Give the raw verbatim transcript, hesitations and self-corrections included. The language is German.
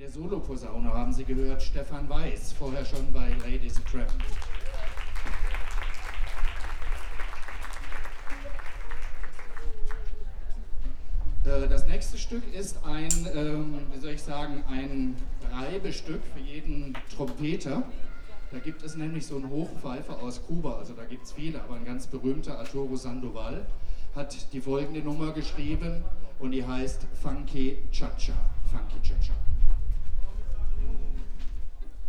der Soloposaune haben Sie gehört, Stefan Weiß, vorher schon bei Lady Supreme. Das nächste Stück ist ein, ähm, wie soll ich sagen, ein Reibestück für jeden Trompeter. Da gibt es nämlich so einen Hochpfeifer aus Kuba, also da gibt es viele, aber ein ganz berühmter, Arturo Sandoval, hat die folgende Nummer geschrieben und die heißt Funky Cha-Cha. Funky Cha-Cha.